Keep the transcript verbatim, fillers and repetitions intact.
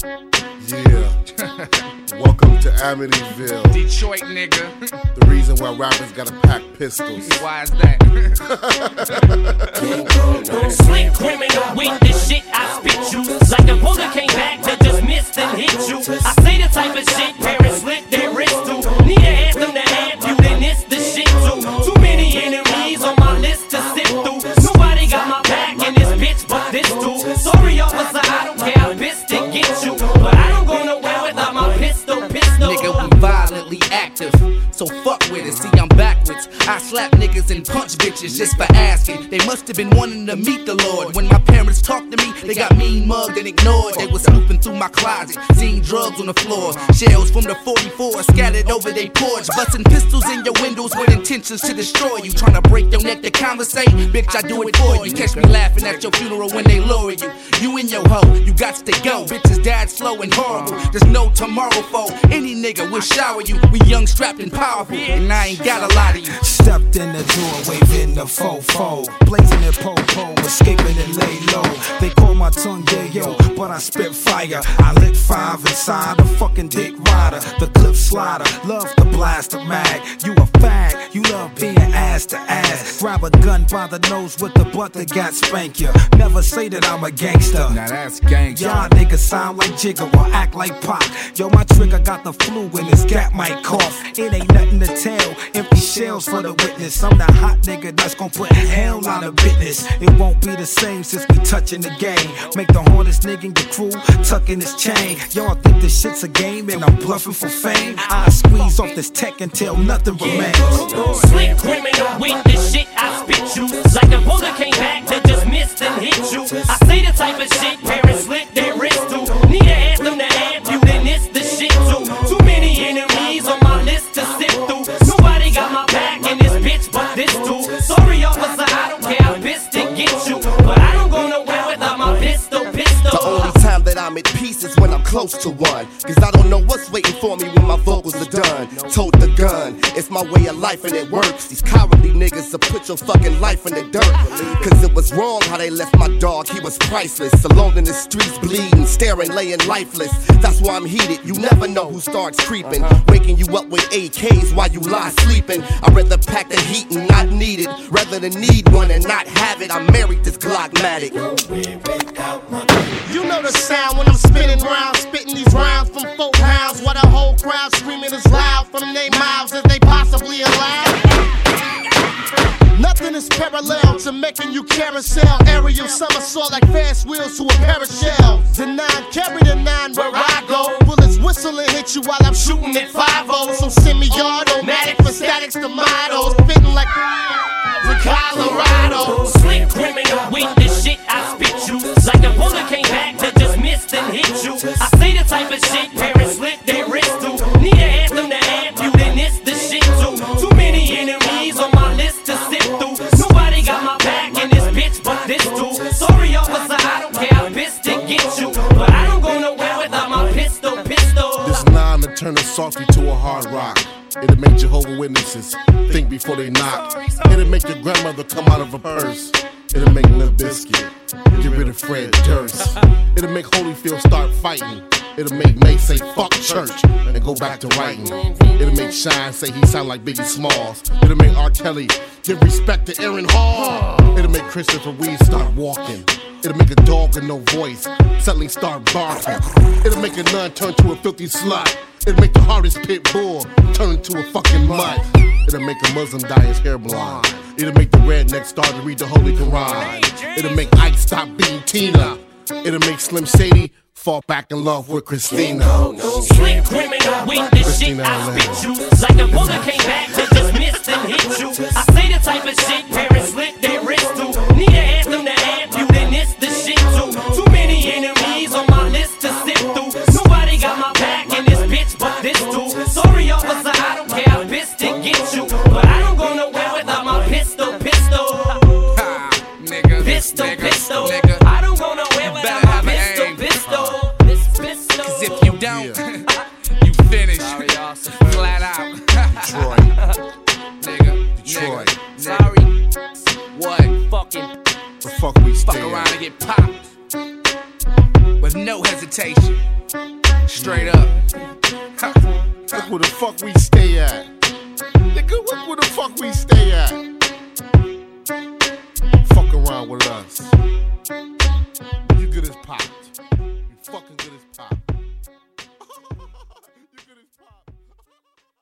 Yeah. Welcome to Amityville. Detroit, nigga. The reason why rappers gotta pack pistols. Why is that? Slick criminal with the shit I spit you. Like a bullet came back to just miss and hit you. I say the type of shit parents slit their wrist to. Need an anthem to amp you, then it's the shit too. Too many enemies on my list to sift through. Nobody got my back in this bitch but this dude. Sorry officer, I don't care, I'm pissed to get you. But I don't go nowhere without my pistol, pistol. Nigga, we violently active, so fuck with it, see I'm backwards. I slap niggas and punch bitches just for asking. They must have been wanting to meet the Lord. When my parents talked to me, they got mean mugged and ignored. They was snooping through my closet, seeing drugs on the floor. Shells from the forty-four scattered over they porch. Busting pistols in your windows with intentions to destroy you. Trying to break your neck to conversate, bitch I do it for you. Catch me laughing at your funeral when they lower you. You and your hoe, you got to go. Bitches died slow and horrible, there's no tomorrow for any nigga will shower you. We young, strapped and powerful, and I ain't got a lot of you. Stepped in the door, waving the fofo, blazing it po-po, escaping and lay low. They call my tongue yayo, but I spit fire. I lit five inside a fucking dick rider, the clip slider. Love to blast a mag. You a fag, you love being ass to ass. Grab a gun by the nose with the butt that got spank ya. Never say that I'm a gangster. Now that's gangster. Y'all niggas sound like Jigga or act like Pac. Yo, my trigger got the flu and his gap might cough. It ain't nothing to tell, empty shells for the witness. I'm the hot nigga that's gon' put hell on the business. It won't be the same since we touching the game. Make the hardest nigga in your crew tucking his chain. Y'all think this shit's a game and I'm bluffing for fame? I squeeze off this tech until nothing remains. Slick criminal with the shit I spit you. Like a bullet came back to just miss and hit you. I say the type of shit parents slit their wrist to. Need an anthem to amp you, then it's the shit too. Too many enemies on my list to sift through. Nobody got my back in this bitch but this dude. Sorry officer, I don't care, I'm pissed to get you. But I don't go nowhere without my pistol, pistol. The only time that I'm at peace is when I'm close to one. Cause I don't know what's waiting for me when my vocals are done. Told the gun, it's my way of life and it works. These cowardly niggas will put your fucking life in the dirt. Cause it was wrong how they left my dog, he was priceless. Alone in the streets bleeding, staring, laying lifeless. That's why I'm heated, you never know who starts creeping. Waking you up with A Ks while you lie sleeping. I'd rather pack the heat and not need it, rather than need one and not have it. I'm married this Glockmatic. You know the sound when I'm spinning round, spitting these rounds from four pounds, while the whole crowd screaming as loud from their mouths as they possibly allow. Nothing is parallel to making you carousel. Aerial somersault like fast wheels to a pair of shells. The nine, carry the nine where I go. Bullets whistle and hit you while I'm shooting at five oh. So semi-automatic for statics to models. Fitting like the Colorado. Slick criminal with the shit I spit you. Like a bullet came back to just miss and hit you. I say the type of shit parents slit their wrist to. Need an anthem to amp you, then it's the shit too. Too many enemies on my list to sift through. Nobody got my back in this bitch but this dude. Sorry officer, I don't care, I'm pissed to get you. But I don't go nowhere without my pistol, pistol. This nine to turn a softy to a hard rock. It'll make Jehovah's Witnesses think before they knock. It'll make your grandmother come out of a purse. It'll make Limp Bizkit get rid of Fred Durst. It'll make Holyfield start fighting. It'll make Nate say fuck church and go back to writing. It'll make Shine say he sound like Biggie Smalls. It'll make R. Kelly give respect to Aaron Hall. It'll make Christopher Reeve start walking. It'll make a dog with no voice suddenly start barking. It'll make a nun turn to a filthy slut. It'll make the hardest pit bull turn into a fucking mutt. It'll make a Muslim dye his hair blonde. It'll make the redneck start to read the Holy Quran. It'll make Ike stop beating Tina. It'll make Slim Shady fall back in love with Christina. Slick criminal with the shit I spit you. Like a bullet came back to just miss and hit you. I say the type of shit parents slit their wrist to. Need an anthem to amp you, then it's the shit too. Too many enemies on my list to sift through. Nobody got my back in this bitch but this dude. Sorry officer, I don't care, I'm pissed to get you. But I don't go nowhere without my pistol, pistol. Ha, nigga, Pistol, nigga, pistol. nigga. I don't go nowhere without my pistol, pistol. This pistol. Cause if you don't, you finish. Flat out. Detroit. Nigga, Detroit. Nigga. Sorry. What? Fucking The fuck we fuck stay around at? and get popped. But with no hesitation. Straight up. Look where the fuck we stay at. Nigga, look where the fuck we stay at. Fuck around with us. You good as popped. You fucking good as popped.